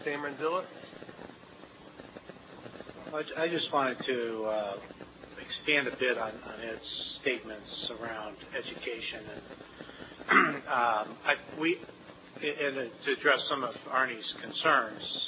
Sam Renzilla. I just wanted to expand a bit on Ed's statements around education and to address some of Arnie's concerns.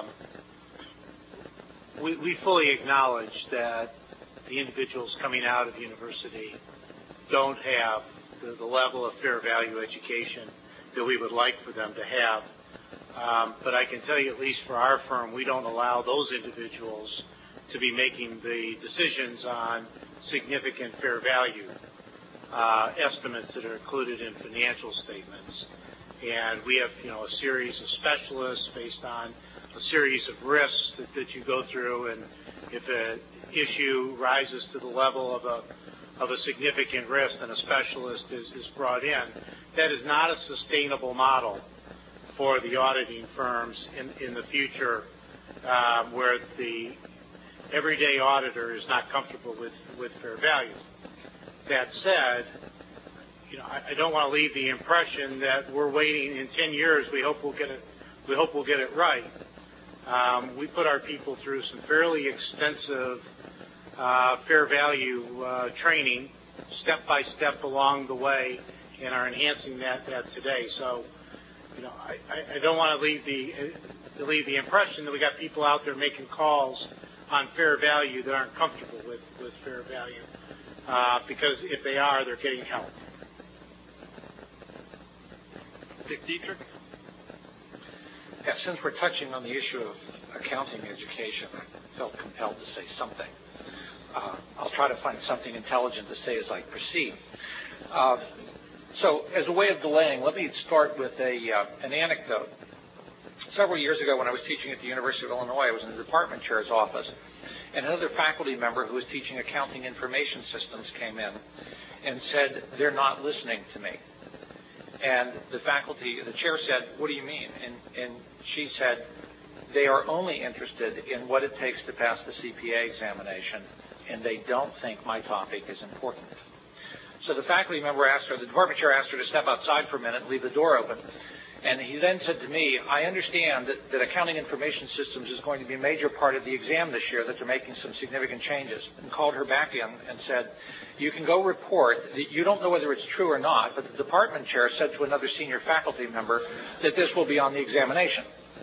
We fully acknowledge that the individuals coming out of university don't have the level of fair value education that we would like for them to have. But I can tell you, at least for our firm, we don't allow those individuals to be making the decisions on significant fair value estimates that are included in financial statements. And we have, a series of specialists based on a series of risks that you go through. And if an issue rises to the level of a significant risk, then a specialist is brought in. That is not a sustainable model for the auditing firms in the future, where the everyday auditor is not comfortable with fair value. That said, I don't want to leave the impression that we're waiting in 10 years. We hope we'll get it right. We put our people through some fairly extensive fair value training, step by step along the way, and are enhancing that today. So, I don't want to leave the impression that we got people out there making calls on fair value that aren't comfortable with fair value, because if they are, they're getting help. Dick Dietrich. Yeah, since we're touching on the issue of accounting education, I felt compelled to say something. I'll try to find something intelligent to say as I proceed. So, as a way of delaying, let me start with an anecdote. Several years ago, when I was teaching at the University of Illinois, I was in the department chair's office, and another faculty member who was teaching accounting information systems came in and said, "They're not listening to me." And the chair said, "What do you mean?" And she said, "They are only interested in what it takes to pass the CPA examination, and they don't think my topic is important." So the faculty member the department chair asked her to step outside for a minute and leave the door open. And he then said to me, "I understand that accounting information systems is going to be a major part of the exam this year, that they're making some significant changes," and called her back in and said, "You can go report that you don't know whether it's true or not, but the department chair said to another senior faculty member that this will be on the examination."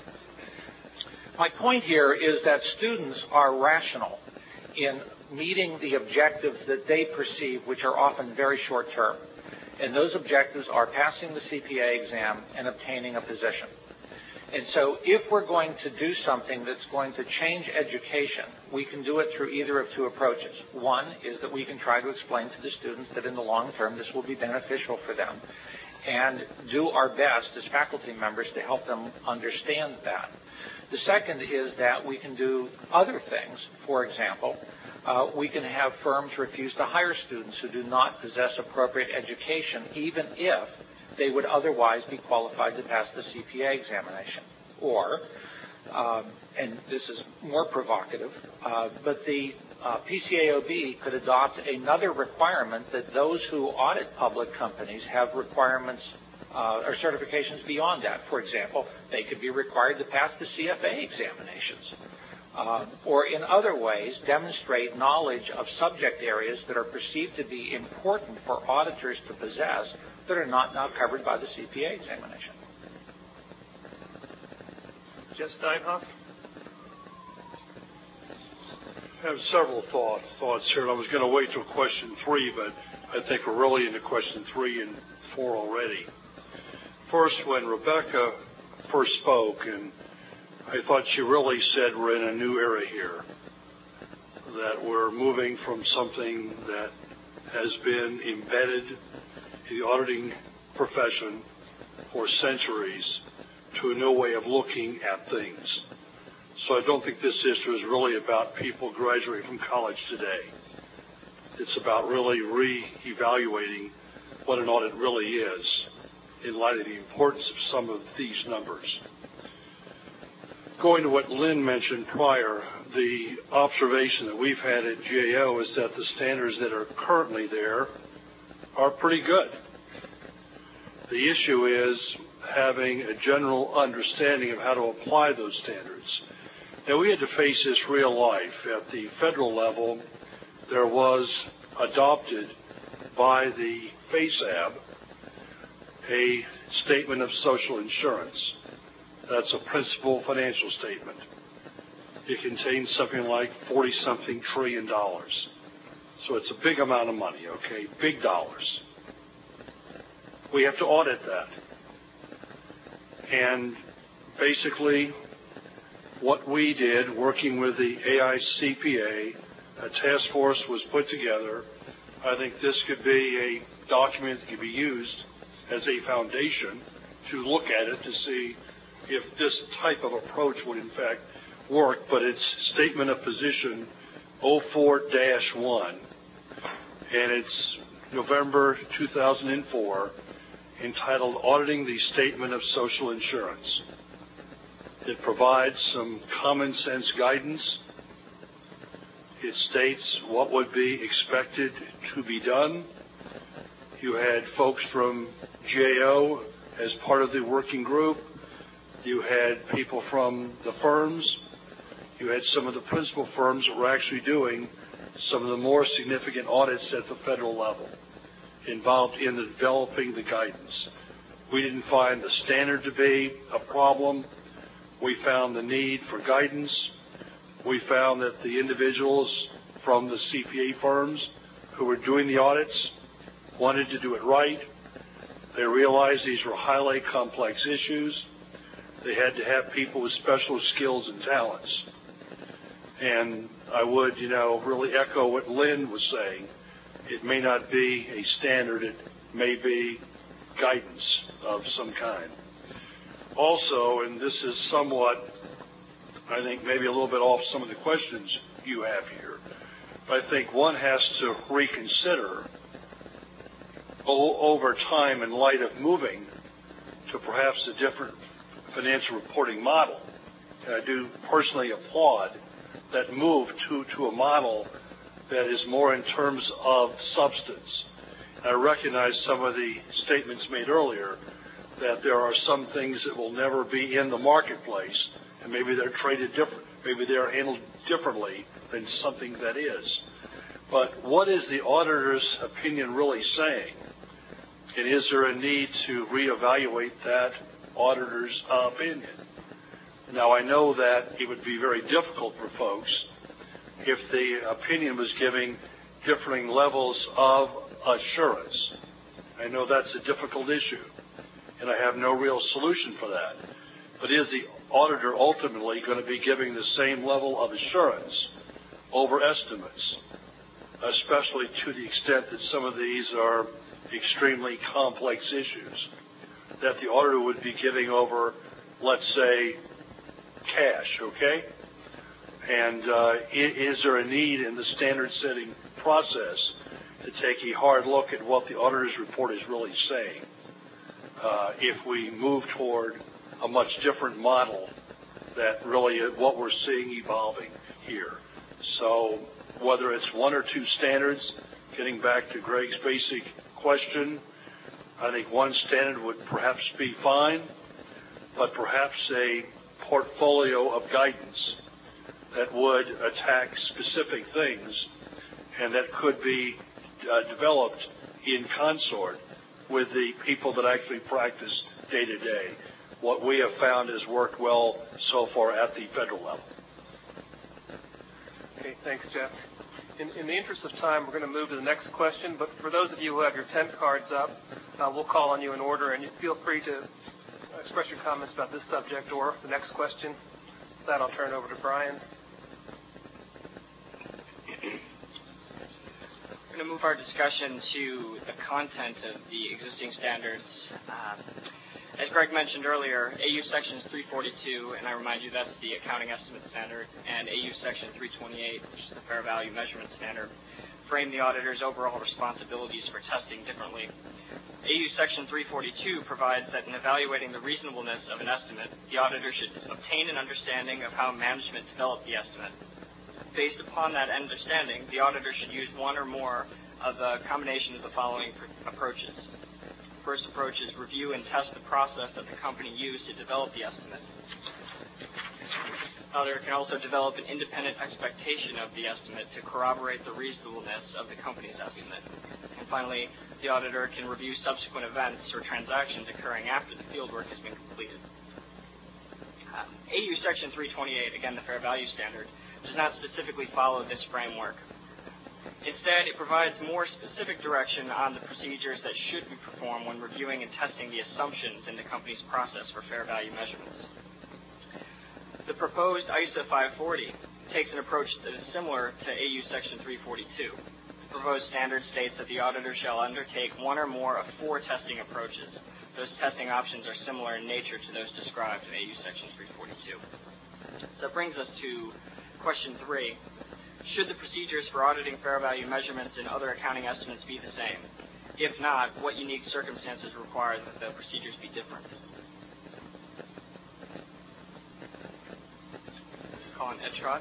My point here is that students are rational in meeting the objectives that they perceive, which are often very short term. And those objectives are passing the CPA exam and obtaining a position. And so if we're going to do something that's going to change education, we can do it through either of two approaches. One is that we can try to explain to the students that in the long term this will be beneficial for them, and do our best as faculty members to help them understand that. The second is that we can do other things. For example, we can have firms refuse to hire students who do not possess appropriate education, even if they would otherwise be qualified to pass the CPA examination. Or, and this is more provocative, but the PCAOB could adopt another requirement that those who audit public companies have requirements or certifications beyond that. For example, they could be required to pass the CFA examinations. Or in other ways, demonstrate knowledge of subject areas that are perceived to be important for auditors to possess that are not now covered by the CPA examination. Jeff Steinhoff. I have several thoughts here. I was going to wait till question 3, but I think we're really into question 3 and 4 already. First, when Rebecca first spoke, and I thought she really said we're in a new era here, that we're moving from something that has been embedded in the auditing profession for centuries to a new way of looking at things. So I don't think this issue is really about people graduating from college today. It's about really re-evaluating what an audit really is in light of the importance of some of these numbers. Going to what Lynn mentioned prior, the observation that we've had at GAO is that the standards that are currently there are pretty good. The issue is having a general understanding of how to apply those standards. Now, we had to face this real life. At the federal level, there was adopted by the FASAB a statement of social insurance. That's a principal financial statement. It contains something like $40-something trillion. So it's a big amount of money, okay? Big dollars. We have to audit that. And basically, what we did, working with the AICPA, a task force was put together. I think this could be a document that could be used as a foundation to look at it to see if this type of approach would in fact work. But it's Statement of Position 04-1, and it's November 2004, entitled Auditing the Statement of Social Insurance. It provides some common sense guidance. It states what would be expected to be done. You had folks from GAO as part of the working group. You had people from the firms. You had some of the principal firms that were actually doing some of the more significant audits at the federal level involved in developing the guidance. We didn't find the standard to be a problem. We found the need for guidance. We found that the individuals from the CPA firms who were doing the audits wanted to do it right. They realized these were highly complex issues. They had to have people with special skills and talents. And I would, really echo what Lynn was saying. It may not be a standard. It may be guidance of some kind. Also, and this is somewhat, I think, maybe a little bit off some of the questions you have here, but I think one has to reconsider over time in light of moving to perhaps a different financial reporting model. And I do personally applaud that move to a model that is more in terms of substance. I recognize some of the statements made earlier that there are some things that will never be in the marketplace, and maybe they're traded different, maybe they're handled differently than something that is. But what is the auditor's opinion really saying? And is there a need to reevaluate that auditor's opinion? Now, I know that it would be very difficult for folks if the opinion was giving differing levels of assurance. I know that's a difficult issue, and I have no real solution for that. But is the auditor ultimately going to be giving the same level of assurance over estimates, especially to the extent that some of these are extremely complex issues, that the auditor would be giving over, let's say, cash, okay? And is there a need in the standard setting process to take a hard look at what the auditor's report is really saying if we move toward a much different model that really is what we're seeing evolving here? So whether it's one or two standards, getting back to Greg's basic question, I think one standard would perhaps be fine, but perhaps a portfolio of guidance that would attack specific things and that could be developed in consort with the people that actually practice day to day. What we have found has worked well so far at the federal level. Okay, thanks, Jeff. In the interest of time, we're going to move to the next question, but for those of you who have your 10 cards up, we'll call on you in order, and you feel free to express your comments about this subject or the next question. With that, I'll turn it over to Brian. We're going to move our discussion to the content of the existing standards. As Greg mentioned earlier, AU Section 342, and I remind you that's the accounting estimate standard, and AU Section 328, which is the fair value measurement standard, frame the auditor's overall responsibilities for testing differently. AU Section 342 provides that in evaluating the reasonableness of an estimate, the auditor should obtain an understanding of how management developed the estimate. Based upon that understanding, the auditor should use one or more of a combination of the following approaches. first approach is review and test the process that the company used to develop the estimate. The auditor can also develop an independent expectation of the estimate to corroborate the reasonableness of the company's estimate. And finally, the auditor can review subsequent events or transactions occurring after the fieldwork has been completed. AU Section 328, again the fair value standard, does not specifically follow this framework. Instead, it provides more specific direction on the procedures that should be performed when reviewing and testing the assumptions in the company's process for fair value measurements. The proposed ISA 540 takes an approach that is similar to AU Section 342. The proposed standard states that the auditor shall undertake one or more of 4 testing approaches. Those testing options are similar in nature to those described in AU Section 342. So that brings us to question 3. Should the procedures for auditing fair value measurements and other accounting estimates be the same? If not, what unique circumstances require that the procedures be different? Colin Edtrott.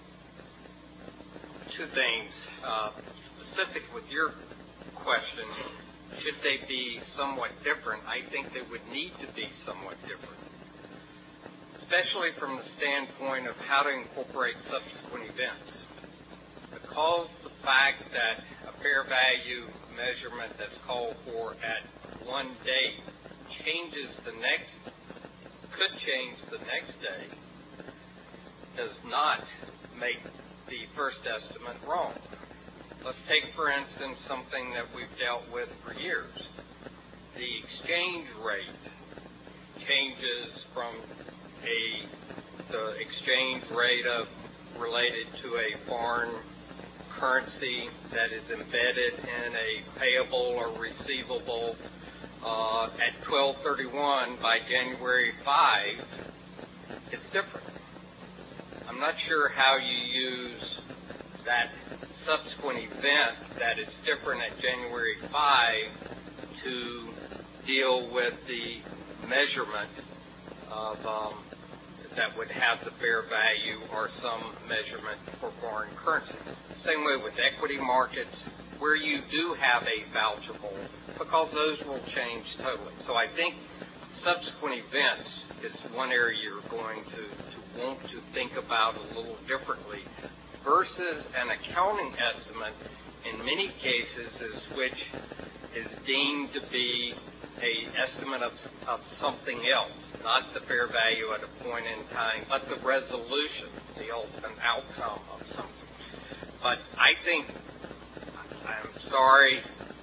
2 things. Specific with your question, should they be somewhat different? I think they would need to be somewhat different, especially from the standpoint of how to incorporate subsequent events. Because the fact that a fair value measurement that's called for at one date could change the next day, does not make the first estimate wrong. Let's take, for instance, something that we've dealt with for years. The exchange rate changes from the exchange rate related to a foreign currency that is embedded in a payable or receivable at 12/31 by January 5, it's different. I'm not sure how you use that subsequent event that is different at January 5 to deal with the measurement of that would have the fair value or some measurement for foreign currency. Same way with equity markets, where you do have a vouchable, because those will change totally. So I think subsequent events is one area you're going to want to think about a little differently versus an accounting estimate in many cases which is deemed to be an estimate of something else, not the fair value at a point in time, but the resolution, the ultimate outcome of something. But I think, I'm sorry,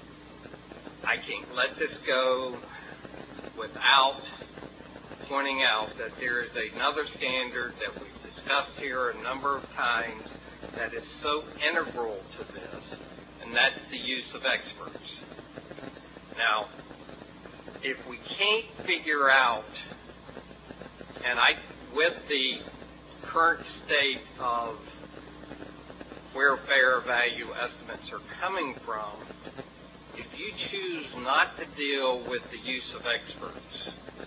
I can't let this go without pointing out that there is another standard that we've discussed here a number of times that is so integral to this, and that's the use of experts. Now, if we can't figure out, and with the current state of where fair value estimates are coming from, if you choose not to deal with the use of experts,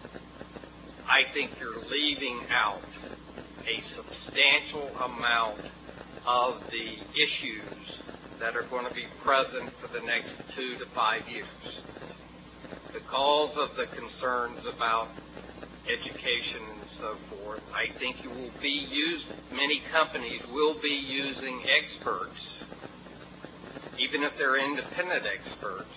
I think you're leaving out a substantial amount of the issues that are going to be present for the next 2 to 5 years. Because of the concerns about education and so forth, I think many companies will be using experts, even if they're independent experts.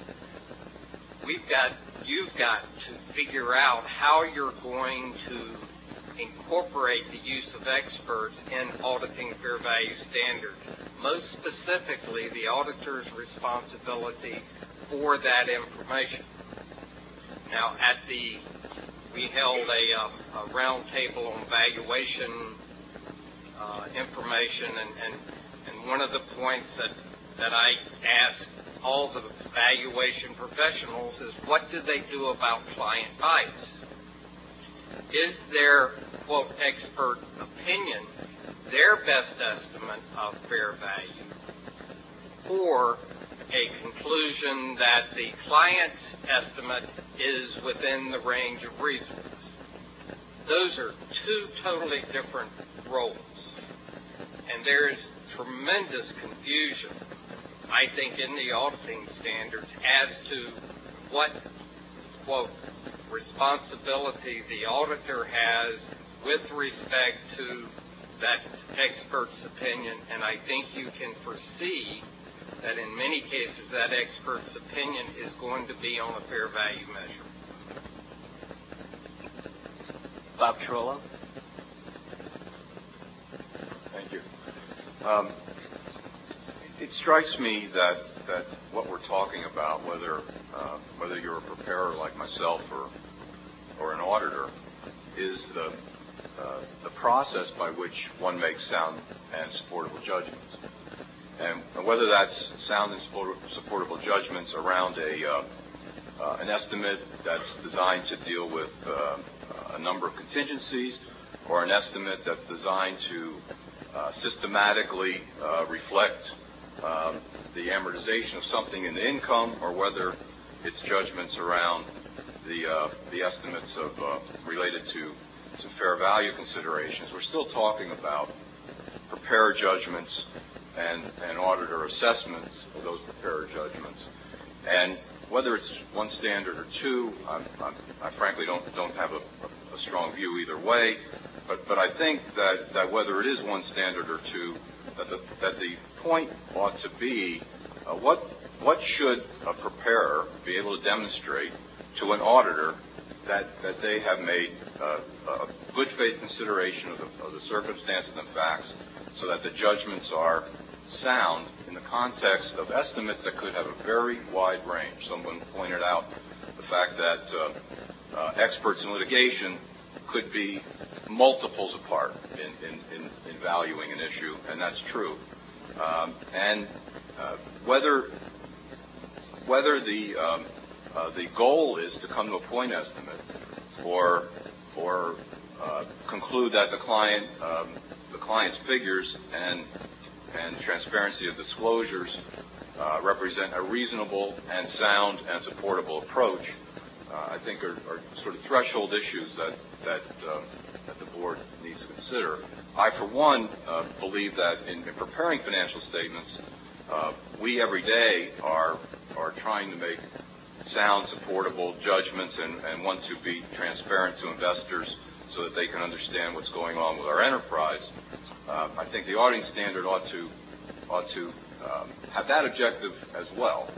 You've got to figure out how you're going to incorporate the use of experts in auditing fair value standards, most specifically the auditor's responsibility for that information. Now, we held a round table on valuation information, and one of the points that I asked all the valuation professionals is, what do they do about client bias? Is their, quote, expert opinion their best estimate of fair value, or a conclusion that the client's estimate is within the range of reasonableness? Those are 2 totally different roles. And there's tremendous confusion, I think, in the auditing standards as to what quote, responsibility the auditor has with respect to that expert's opinion, and I think you can foresee that in many cases that expert's opinion is going to be on a fair value measure. Bob Trollo. Thank you. It strikes me that what we're talking about, whether you're a preparer like myself or an auditor, is the process by which one makes sound and supportable judgments. And whether that's sound and supportable judgments around an estimate that's designed to deal with a number of contingencies, or an estimate that's designed to systematically reflect the amortization of something in the income, or whether it's judgments around the estimates related to fair value considerations. We're still talking about preparer judgments and auditor assessments of those preparer judgments. And whether it's one standard or two, I frankly don't have a strong view either way. But I think that whether it is one standard or two, that the point ought to be what should a preparer be able to demonstrate to an auditor that they have made a good faith consideration of the circumstances and facts, so that the judgments are sound in the context of estimates that could have a very wide range. Someone pointed out the fact that experts in litigation could be multiples apart in valuing an issue, and that's true. And whether the goal is to come to a point estimate, or conclude that the client's figures and transparency of disclosures represent a reasonable and sound and supportable approach, I think are sort of threshold issues that the board needs to consider. I, for one, believe that in preparing financial statements, we every day are trying to make sound, supportable judgments and want to be transparent to investors so that they can understand what's going on with our enterprise. I think the auditing standard ought to have that objective as well.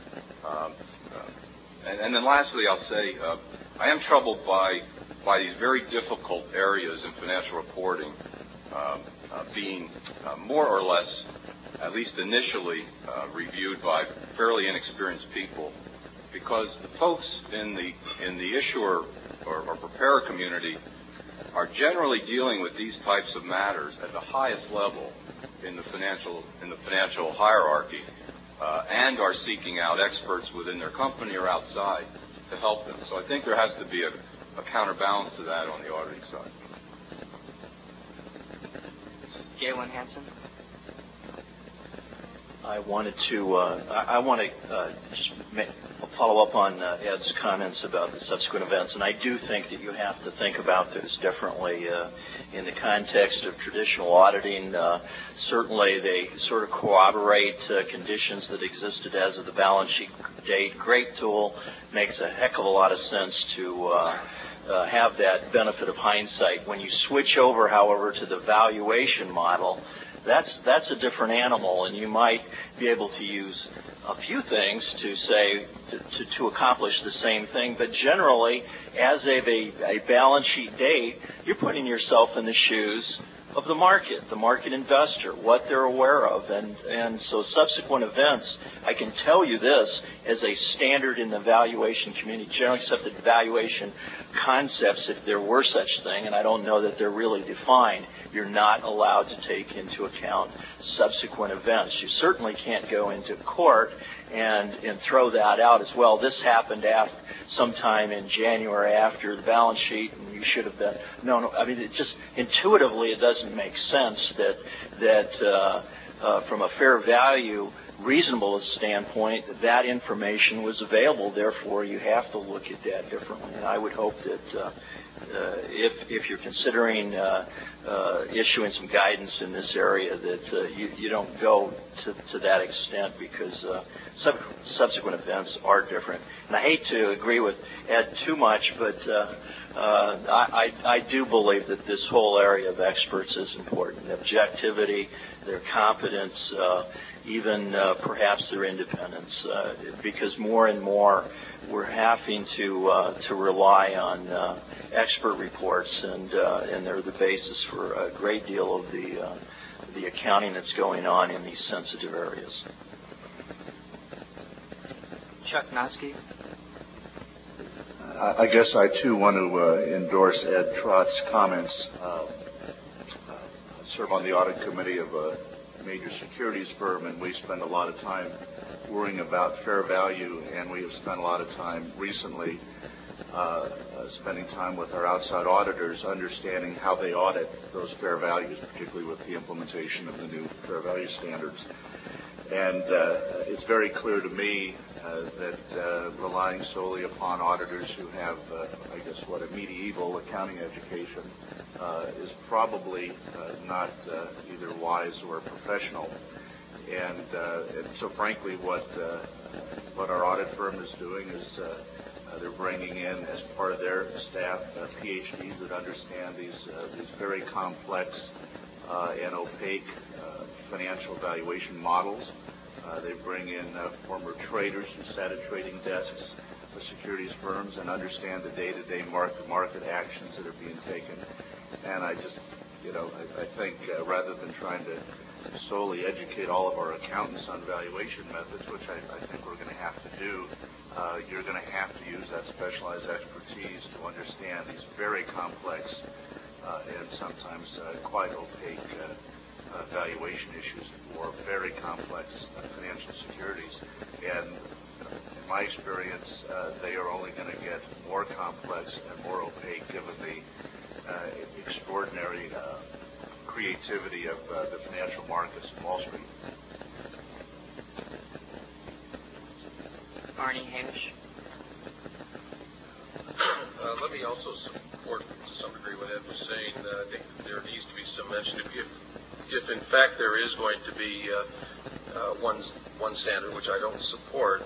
And then lastly, I'll say I am troubled by these very difficult areas in financial reporting being more or less, at least initially, reviewed by fairly inexperienced people, because the folks in the issuer or preparer community are generally dealing with these types of matters at the highest level in the financial hierarchy, and are seeking out experts within their company or outside to help them. So I think there has to be a counterbalance to that on the auditing side. Galen Hansen. I want to just follow up on Ed's comments about the subsequent events, and I do think that you have to think about this differently in the context of traditional auditing. Certainly, they sort of corroborate conditions that existed as of the balance sheet date. Great tool, makes a heck of a lot of sense to have that benefit of hindsight. When you switch over, however, to the valuation model, that's a different animal, and you might be able to use a few things to say to accomplish the same thing. But generally, as of a balance sheet date, you're putting yourself in the shoes of the market investor, what they're aware of. And so subsequent events, I can tell you this, as a standard in the valuation community, generally accepted valuation concepts, if there were such thing, and I don't know that they're really defined, you're not allowed to take into account subsequent events. You certainly can't go into court and throw that out as well. This happened sometime in January after the balance sheet, and you should have been. No. I mean, it just intuitively it doesn't make sense that from a fair value reasonableness standpoint, that information was available. Therefore, you have to look at that differently. And I would hope that if you're considering issuing some guidance in this area, that you don't go to that extent, because subsequent events are different. And I hate to agree with Ed too much, but I do believe that this whole area of experts is important. Objectivity, their competence, even perhaps their independence, because more and more we're having to rely on expert reports, and they're the basis for a great deal of the accounting that's going on in these sensitive areas. Chuck Noski. I guess I too want to endorse Ed Trott's comments. I serve on the audit committee of a major securities firm, and we spend a lot of time worrying about fair value, and we have spent a lot of time recently spending time with our outside auditors, understanding how they audit those fair values, particularly with the implementation of the new fair value standards. And it's very clear to me that relying solely upon auditors who have, a medieval accounting education is probably not either wise or professional. And so, frankly, what our audit firm is doing is they're bringing in, as part of their staff, PhDs that understand these very complex and opaque financial valuation models. They bring in former traders who sat at trading desks for securities firms and understand the day-to-day market actions that are being taken. And I just, I think rather than trying to solely educate all of our accountants on valuation methods, which I think we're going to have to do, you're going to have to use that specialized expertise to understand these very complex and sometimes quite opaque valuation issues for very complex financial securities. And in my experience, they are only going to get more complex and more opaque given the extraordinary creativity of the financial markets in Wall Street. Arnie Hamish. Let me also support to some degree what Ed was saying. I think there needs to be some mention. If in fact there is going to be one standard, which I don't support,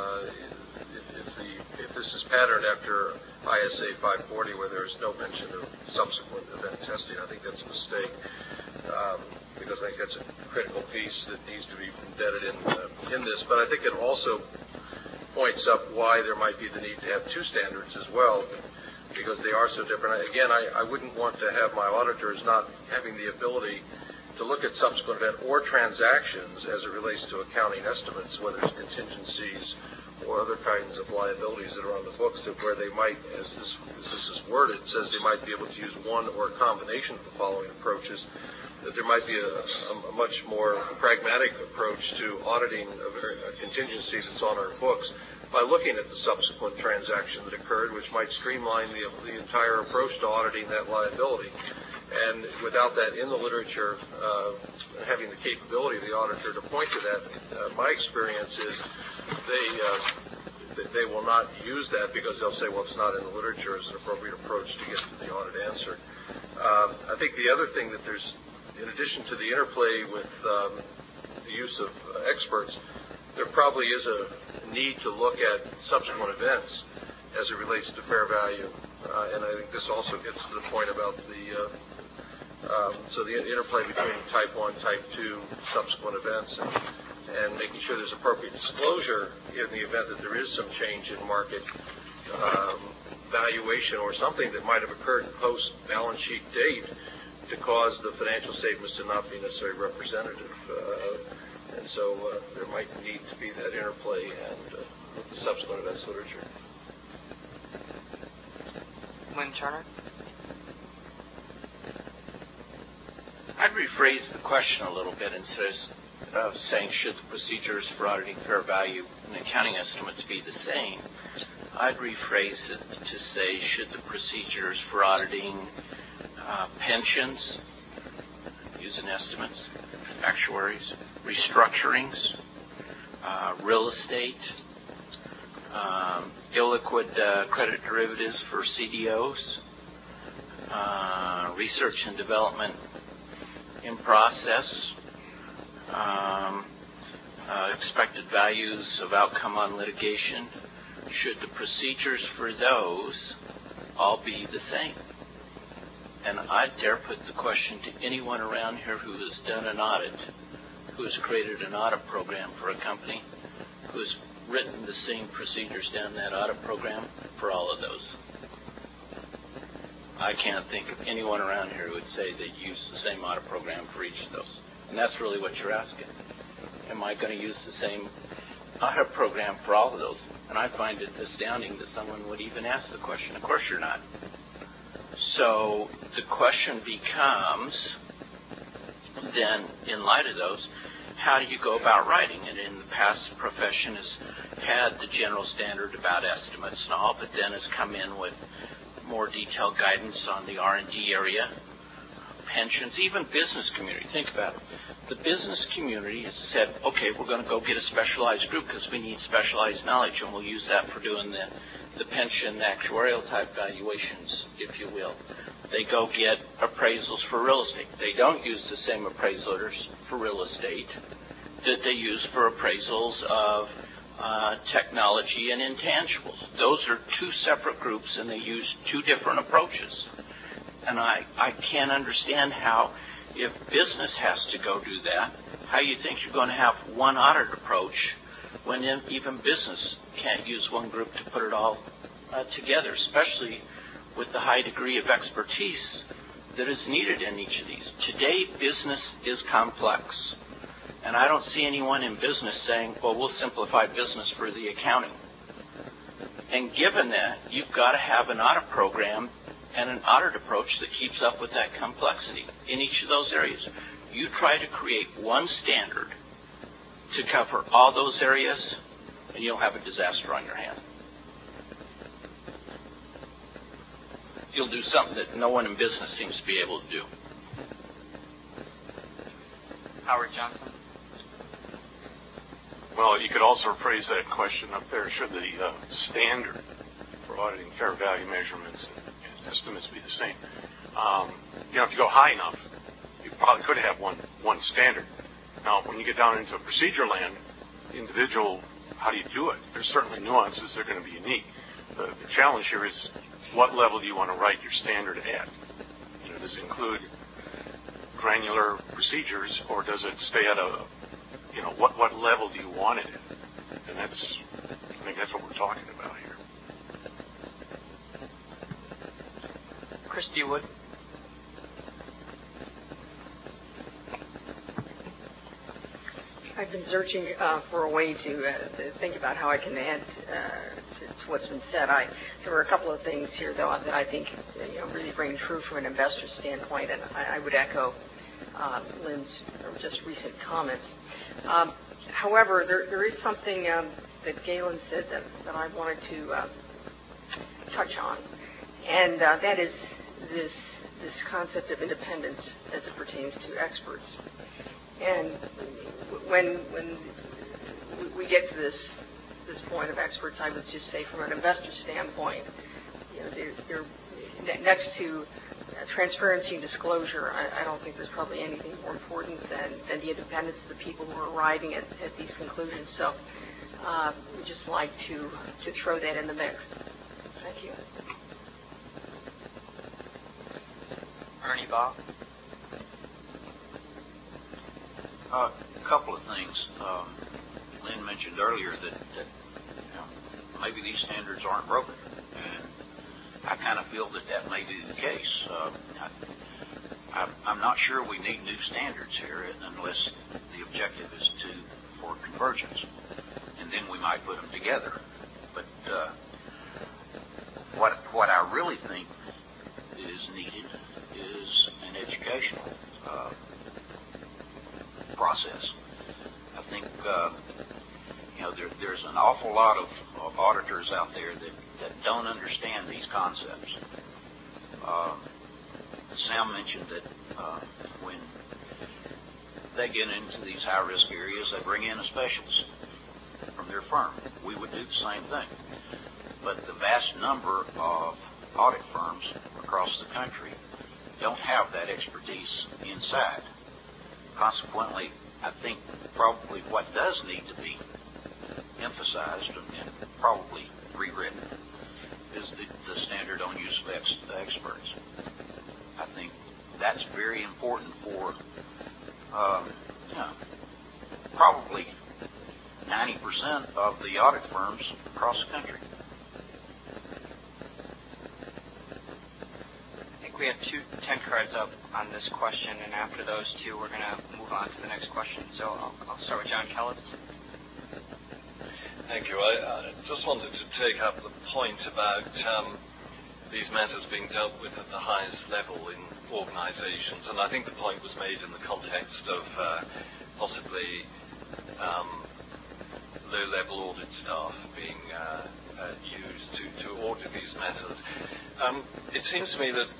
if this is patterned after ISA 540, where there is no mention of subsequent event testing, I think that's a mistake, because I think that's a critical piece that needs to be embedded in this. But I think it also points up why there might be the need to have two standards as well, because they are so different. Again, I wouldn't want to have my auditors not having the ability to look at subsequent event or transactions as it relates to accounting estimates, whether it's contingencies or other kinds of liabilities that are on the books, that where they might, as this is worded, says they might be able to use one or a combination of the following approaches, that there might be a much more pragmatic approach to auditing a contingency that's on our books by looking at the subsequent transaction that occurred, which might streamline the entire approach to auditing that liability. And without that in the literature, having the capability of the auditor to point to that, my experience is they will not use that, because they'll say, well, it's not in the literature as an appropriate approach to get to the audit answer. I think the other thing that there's, in addition to the interplay with the use of experts, there probably is a need to look at subsequent events as it relates to fair value. And I think this also gets to the point about the interplay between Type 1, Type 2 subsequent events, and making sure there's appropriate disclosure in the event that there is some change in market valuation or something that might have occurred post-balance sheet date to cause the financial statements to not be necessarily representative. And so there might need to be that interplay and with the subsequent events literature. Lynn Turner. I'd rephrase the question a little bit. Instead of saying should the procedures for auditing fair value and accounting estimates be the same, I'd rephrase it to say should the procedures for auditing pensions using estimates actuaries, restructurings, real estate, illiquid credit derivatives for CDOs, research and development in process, expected values of outcome on litigation. Should the procedures for those all be the same? And I dare put the question to anyone around here who has done an audit, who has created an audit program for a company, who has written the same procedures down that audit program for all of those. I can't think of anyone around here who would say they use the same audit program for each of those. And that's really what you're asking. Am I going to use the same audit program for all of those? And I find it astounding that someone would even ask the question. Of course you're not. So the question becomes, then, in light of those, how do you go about writing it? In the past, the profession has had the general standard about estimates and all, but then has come in with more detailed guidance on the R&D area, pensions, even business community. Think about it. The business community has said, okay, we're going to go get a specialized group because we need specialized knowledge, and we'll use that for doing the pension actuarial type valuations, if you will. They go get appraisals for real estate. They don't use the same appraisals for real estate that they use for appraisals of technology and intangibles. Those are two separate groups, and they use two different approaches. And I can't understand how, if business has to go do that, how you think you're going to have one audit approach when even business can't use one group to put it all together, especially with the high degree of expertise that is needed in each of these. Today, business is complex. And I don't see anyone in business saying, well, we'll simplify business for the accounting. And given that, you've got to have an audit program and an audit approach that keeps up with that complexity in each of those areas. You try to create one standard to cover all those areas, and you'll have a disaster on your hand. You'll do something that no one in business seems to be able to do. Howard Johnson. Well, you could also phrase that question up there, should the standard for auditing fair value measurements and estimates be the same? If you go high enough, you probably could have one standard. Now, when you get down into procedure land, individual, how do you do it? There's certainly nuances that are going to be unique. The challenge here is, what level do you want to write your standard at? Does it include granular procedures, or does it stay at what level do you want it at? And I think that's what we're talking about here. Christy Wood. I've been searching for a way to think about how I can add to what's been said. There were a couple of things here, though, that I think really ring true from an investor standpoint, and I would echo Lynn's just recent comments. However, there is something that Galen said that I wanted to touch on, and that is this concept of independence as it pertains to experts. And when we get to this point of experts, I would just say from an investor standpoint, they're next to transparency and disclosure, I don't think there's probably anything more important than the independence of the people who are arriving at these conclusions. So we'd just like to throw that in the mix. Thank you. Ernie Bob. A couple of things. Lynn mentioned earlier that maybe these standards aren't broken, and I kind of feel that may be the case. I'm not sure we need new standards here unless the objective is for convergence, and then we might put them together. But what I really think is needed is an educational process. I think there's an awful lot of auditors out there that don't understand these concepts. Sam mentioned that when they get into these high-risk areas, they bring in a specialist from their firm. We would do the same thing. But the vast number of audit firms across the country don't have that expertise inside. Consequently, I think probably what does need to be emphasized and probably rewritten is the standard on use of experts. I think that's very important for probably 90% of the audit firms across the country. I think we have 2 10 cards up on this question, and after those 2, we're going to move on to the next question. So I'll start with John Kellis. Thank you. I just wanted to take up the point about these matters being dealt with at the highest level in organizations, and I think the point was made in the context of possibly low-level audit staff being used to audit these matters. It seems to me that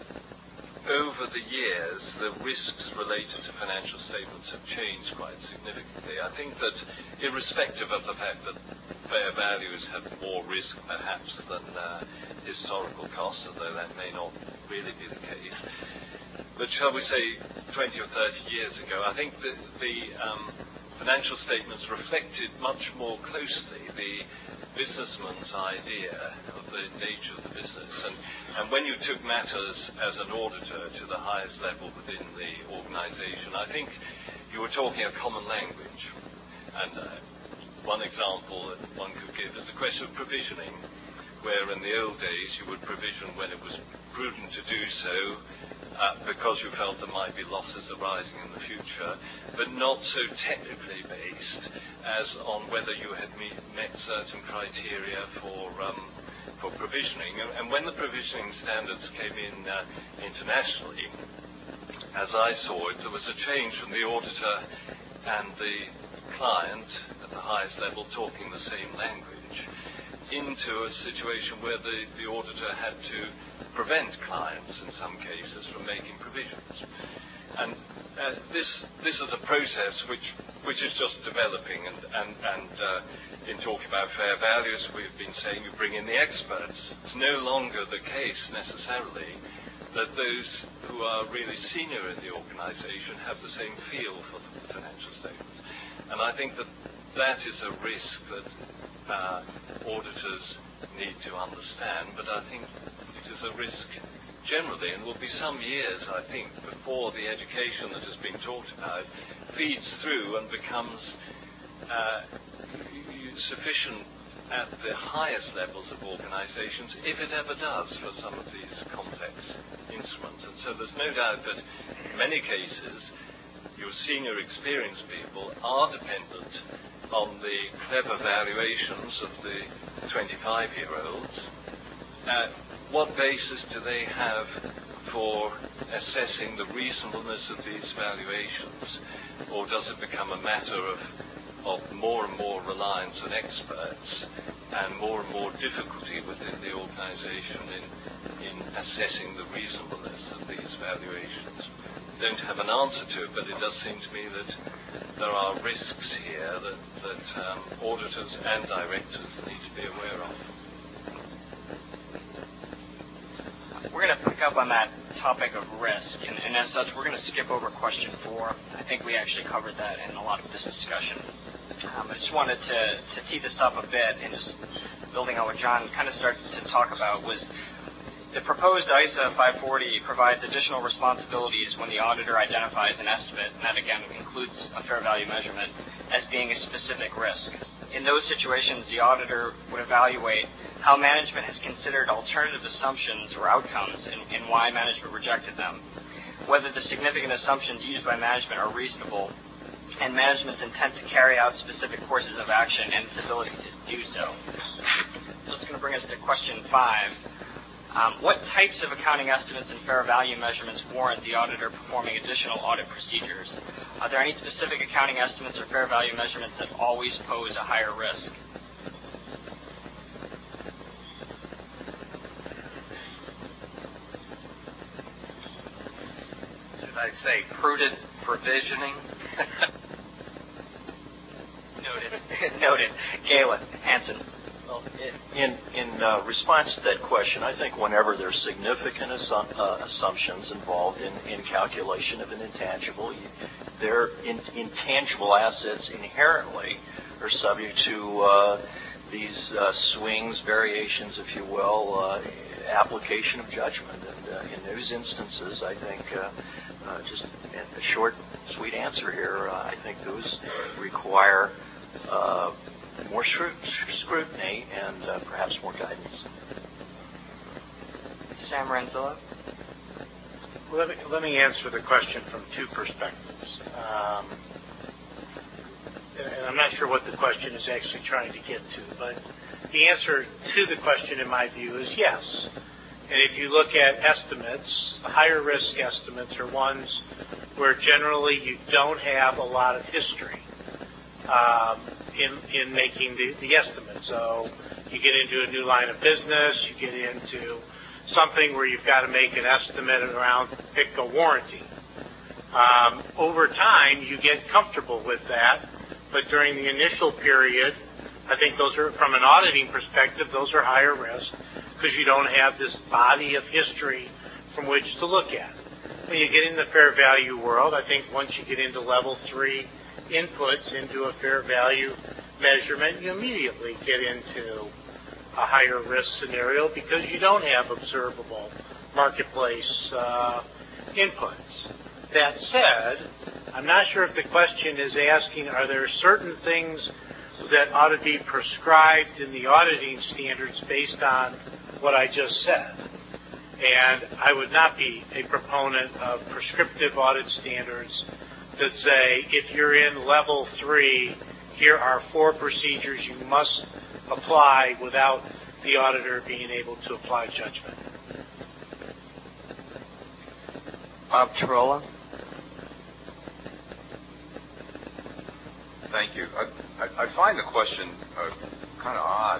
over the years, the risks related to financial statements have changed quite significantly. I think that irrespective of the fact that fair values have more risk perhaps than historical costs, although that may not really be the case, but shall we say 20 or 30 years ago, I think that the financial statements reflected much more closely the businessman's idea of the nature of the business. And when you took matters as an auditor to the highest level within the organization, I think you were talking a common language. And one example that one could give is the question of provisioning, where in the old days you would provision when it was prudent to do so, because you felt there might be losses arising in the future, but not so technically based as on whether you had met certain criteria for provisioning. And when the provisioning standards came in internationally, as I saw it, there was a change from the auditor and the client at the highest level talking the same language into a situation where the auditor had to prevent clients in some cases from making provisions. And this is a process which is just developing, and in talking about fair values, we've been saying you bring in the experts. It's no longer the case necessarily that those who are really senior in the organization have the same feel for the financial statements. And I think that is a risk that auditors need to understand, but I think it is a risk generally, and will be some years, I think, before the education that has been talked about feeds through and becomes sufficient at the highest levels of organizations, if it ever does, for some of these complex instruments. And so there's no doubt that in many cases your senior experienced people are dependent on the clever valuations of the 25-year-olds. What basis do they have for assessing the reasonableness of these valuations? Or does it become a matter of more and more reliance on experts and more difficulty within the organization in assessing the reasonableness of these valuations? Don't have an answer to it, but it does seem to me that there are risks here that auditors and directors need to be aware of. We're going to pick up on that topic of risk, and as such, we're going to skip over question 4. I think we actually covered that in a lot of this discussion. I just wanted to tee this up a bit, and just building on what John kind of started to talk about was the proposed ISA 540 provides additional responsibilities when the auditor identifies an estimate, and that again includes a fair value measurement, as being a specific risk. In those situations, the auditor would evaluate how management has considered alternative assumptions or outcomes and why management rejected them, whether the significant assumptions used by management are reasonable, and management's intent to carry out specific courses of action and its ability to do so. So it's going to bring us to question 5. What types of accounting estimates and fair value measurements warrant the auditor performing additional audit procedures? Are there any specific accounting estimates or fair value measurements that always pose a higher risk? Should I say prudent provisioning. Noted. Galen Hansen. Well, in response to that question, I think whenever there's significant assumptions involved in calculation of an intangible, their intangible assets inherently are subject to these swings, variations, if you will, application of judgment. And in those instances, I think just a short, sweet answer here, I think those require more scrutiny and perhaps more guidance. Sam Renzullo. Let me answer the question from two perspectives. And I'm not sure what the question is actually trying to get to, but the answer to the question, in my view, is yes. And if you look at estimates, the higher risk estimates are ones where generally you don't have a lot of history in making the estimate. So you get into a new line of business, you get into something where you've got to make an estimate around, pick a warranty. Over time, you get comfortable with that, but during the initial period, I think those are, from an auditing perspective, those are higher risk because you don't have this body of history from which to look at. When you get in the fair value world, I think once you get into level 3 inputs into a fair value measurement, you immediately get into a higher risk scenario because you don't have observable marketplace inputs. That said, I'm not sure if the question is asking, are there certain things that ought to be prescribed in the auditing standards based on what I just said? And I would not be a proponent of prescriptive audit standards that say, if you're in level 3, here are 4 procedures you must apply without the auditor being able to apply judgment. Bob Chirola. Thank you. I find the question kind of odd.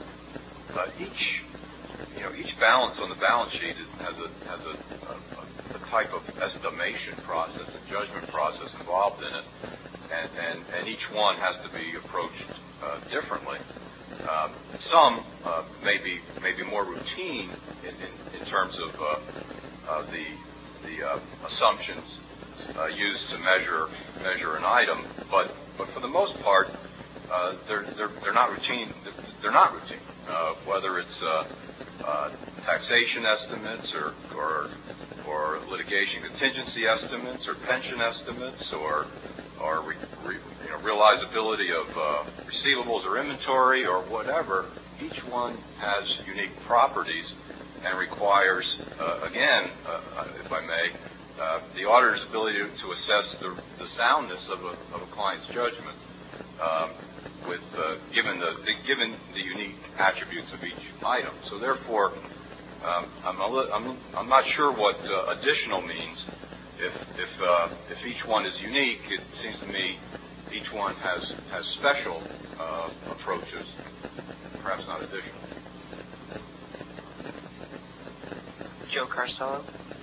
Each balance on the balance sheet has a type of estimation process, a judgment process involved in it, and each one has to be approached differently. Some may be more routine in terms of the assumptions used to measure an item, but for the most part, they're not routine. They're not routine. Whether it's taxation estimates or litigation contingency estimates or pension estimates or realizability of receivables or inventory or whatever, each one has unique properties and requires, again, if I may, the auditor's ability to assess the soundness of a client's judgment, given the unique attributes of each item. So therefore, I'm not sure what additional means. If each one is unique, it seems to me each one has special approaches, perhaps not additional. Joe Carcello.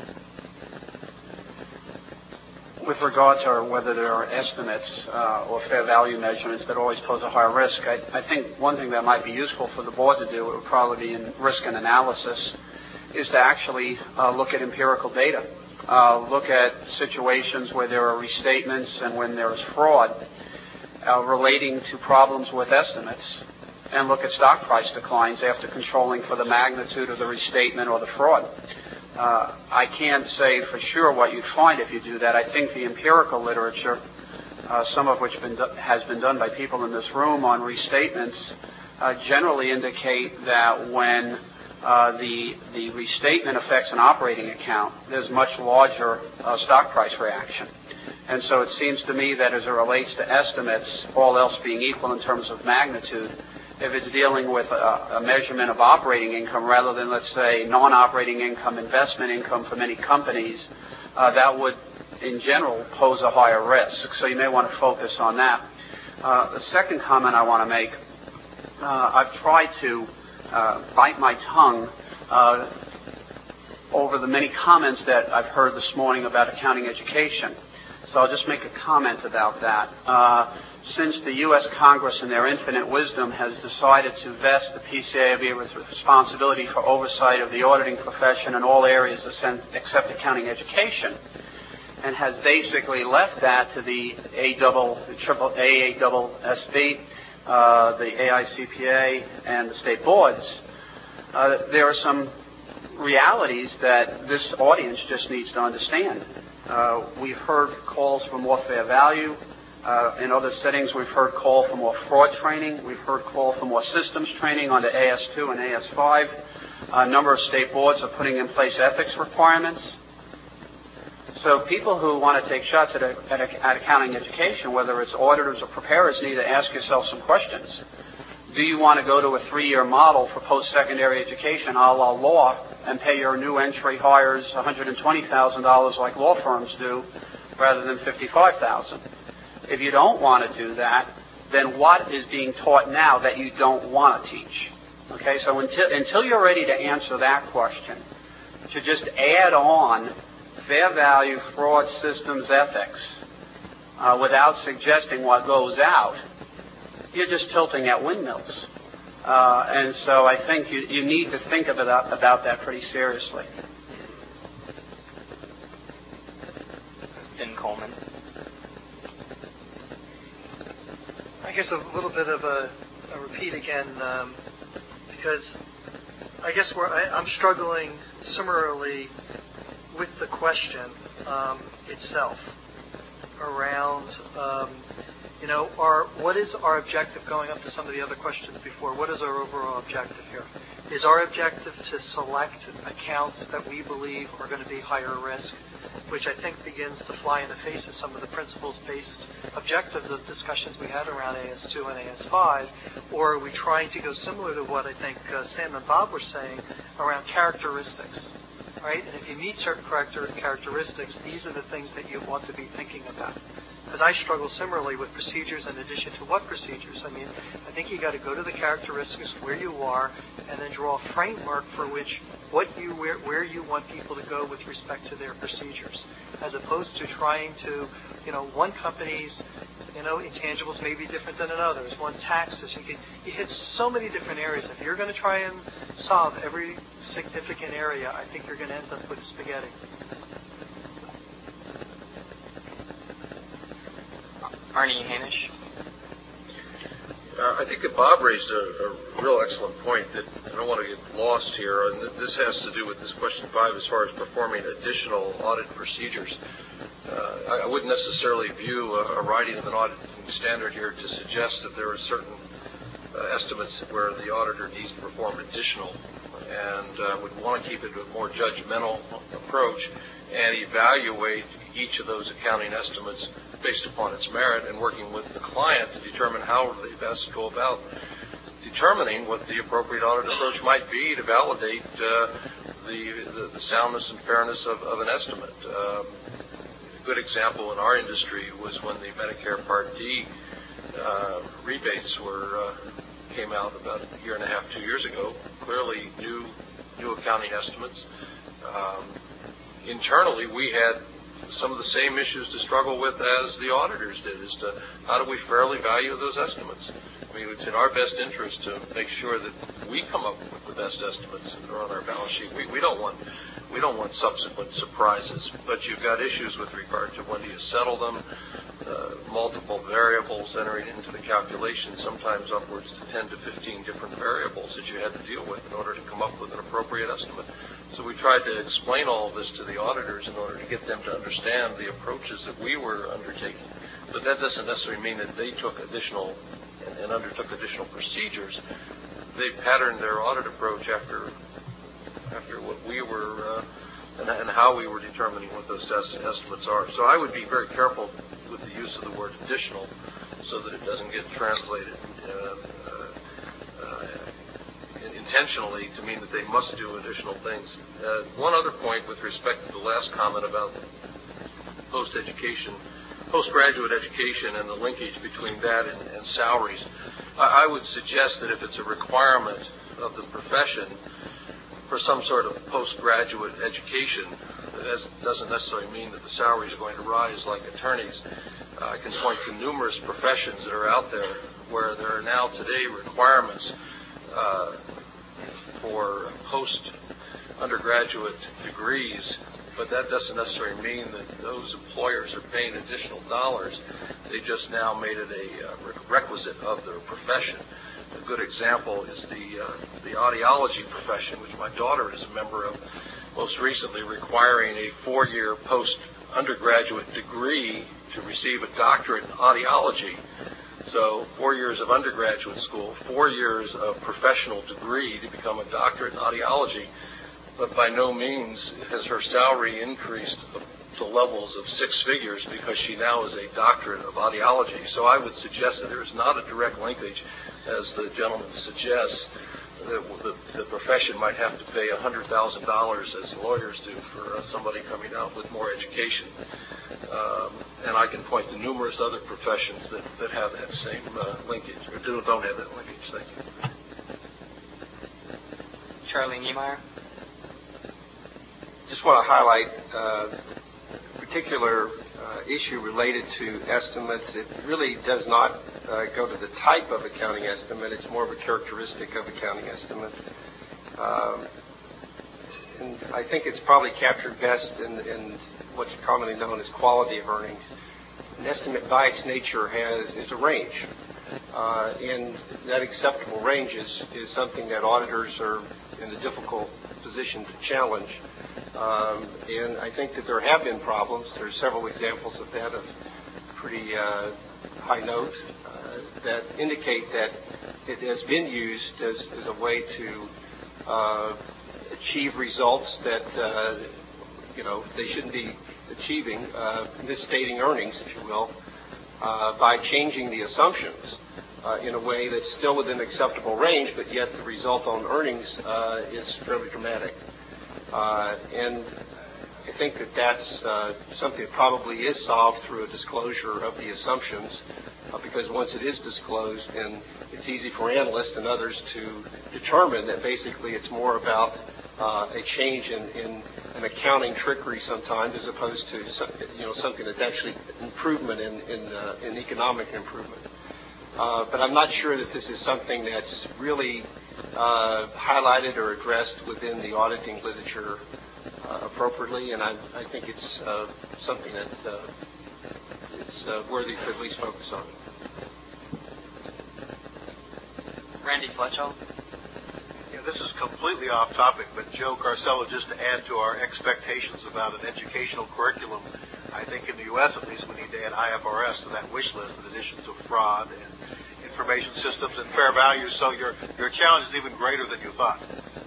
With regard to whether there are estimates or fair value measurements that always pose a higher risk, I think one thing that might be useful for the board to do, it would probably be in risk and analysis, is to actually look at empirical data. Look at situations where there are restatements and when there is fraud relating to problems with estimates, and look at stock price declines after controlling for the magnitude of the restatement or the fraud. I can't say for sure what you'd find if you do that. I think the empirical literature, some of which has been done by people in this room on restatements, generally indicate that when the restatement affects an operating account, there's much larger stock price reaction. And so it seems to me that as it relates to estimates, all else being equal in terms of magnitude, if it's dealing with a measurement of operating income rather than, let's say, non-operating income, investment income for many companies, that would, in general, pose a higher risk. So you may want to focus on that. The second comment I want to make, I've tried to bite my tongue over the many comments that I've heard this morning about accounting education. So I'll just make a comment about that. Since the U.S. Congress, in their infinite wisdom, has decided to vest the PCAOB with responsibility for oversight of the auditing profession in all areas except accounting education, and has basically left that to the AASB, the AICPA, and the state boards, there are some realities that this audience just needs to understand. We've heard calls for more fair value. In other settings, we've heard call for more fraud training. We've heard call for more systems training under AS2 and AS5. A number of state boards are putting in place ethics requirements. So people who want to take shots at accounting education, whether it's auditors or preparers, need to ask yourself some questions. Do you want to go to a 3-year model for post-secondary education a la law and pay your new entry hires $120,000 like law firms do rather than $55,000? If you don't want to do that, then what is being taught now that you don't want to teach? Okay, so until you're ready to answer that question, to just add on fair value, fraud, systems, ethics, without suggesting what goes out, you're just tilting at windmills. And so I think you need to think about that pretty seriously. Ben Coleman. I guess a little bit of a repeat again, because I guess I'm struggling similarly with the question itself around, what is our objective, going up to some of the other questions before? What is our overall objective here? Is our objective to select accounts that we believe are going to be higher risk, which I think begins to fly in the face of some of the principles-based objectives of discussions we had around AS2 and AS5, or are we trying to go similar to what I think Sam and Bob were saying around characteristics, right? And if you meet certain characteristics, these are the things that you want to be thinking about. Because I struggle similarly with procedures in addition to what procedures. I mean, I think you got to go to the characteristics where you are and then draw a framework for which where you want people to go with respect to their procedures, as opposed to trying to, one company's, intangibles may be different than another's. One taxes, you hit so many different areas. If you're going to try and solve every significant area, I think you're going to end up with spaghetti. Arnie Hanisch. I think that Bob raised a real excellent point that I don't want to get lost here, and this has to do with this question 5 as far as performing additional audit procedures. I wouldn't necessarily view a writing of an auditing standard here to suggest that there are certain estimates where the auditor needs to perform additional, and would want to keep it a more judgmental approach and evaluate each of those accounting estimates based upon its merit, and working with the client to determine how they best go about determining what the appropriate audit approach might be to validate the soundness and fairness of an estimate. A good example in our industry was when the Medicare Part D rebates came out about a year and a half, 2 years ago. Clearly new accounting estimates. Internally, we had some of the same issues to struggle with as the auditors did, as to how do we fairly value those estimates. I mean, it's in our best interest to make sure that we come up with the best estimates that are on our balance sheet. We don't want subsequent surprises, but you've got issues with regard to when do you settle them, multiple variables entering into the calculation, sometimes upwards to 10 to 15 different variables that you had to deal with in order to come up with an appropriate estimate. So we tried to explain all of this to the auditors in order to get them to understand the approaches that we were undertaking. But that doesn't necessarily mean that they took additional and undertook additional procedures. They patterned their audit approach after what we were and how we were determining what those estimates are. So I would be very careful with the use of the word additional so that it doesn't get translated intentionally to mean that they must do additional things. One other point with respect to the last comment about postgraduate education and the linkage between that and salaries, I would suggest that if it's a requirement of the profession for some sort of postgraduate education, that doesn't necessarily mean that the salary is going to rise like attorneys. I can point to numerous professions that are out there where there are now today requirements for post-undergraduate degrees, but that doesn't necessarily mean that those employers are paying additional dollars. They just now made it a requisite of their profession. A good example is the audiology profession, which my daughter is a member of, most recently requiring a 4-year post-undergraduate degree to receive a doctorate in audiology. So 4 years of undergraduate school, 4 years of professional degree to become a doctorate in audiology, but by no means has her salary increased to levels of 6 figures because she now is a doctorate of audiology. So I would suggest that there is not a direct linkage, as the gentleman suggests, that the profession might have to pay $100,000 as lawyers do for somebody coming out with more education. And I can point to numerous other professions that have that same linkage, or don't have that linkage. Thank you. Charlie Niemeyer. Just want to highlight a particular issue related to estimates. It really does not go to the type of accounting estimate. It's more of a characteristic of accounting estimate. And I think it's probably captured best in what's commonly known as quality of earnings. An estimate by its nature is a range. And that acceptable range is something that auditors are in a difficult position to challenge. And I think that there have been problems. There's several examples of that of pretty high note that indicate that it has been used as a way to achieve results that they shouldn't be achieving, misstating earnings, if you will, by changing the assumptions in a way that's still within acceptable range, but yet the result on earnings is fairly dramatic. And I think that that's something that probably is solved through a disclosure of the assumptions, because once it is disclosed, then it's easy for analysts and others to determine that basically it's more about a change in an accounting trickery sometimes, as opposed to something that's actually improvement in economic improvement. But I'm not sure that this is something that's really highlighted or addressed within the auditing literature appropriately, and I think it's something that it's worthy to at least focus on. Randy Fletchall. Yeah, this is completely off topic, but Joe Carcella, just to add to our expectations about an educational curriculum, I think in the U.S. at least we need to add IFRS to that wish list in addition to fraud and information systems and fair value, so your challenge is even greater than you thought.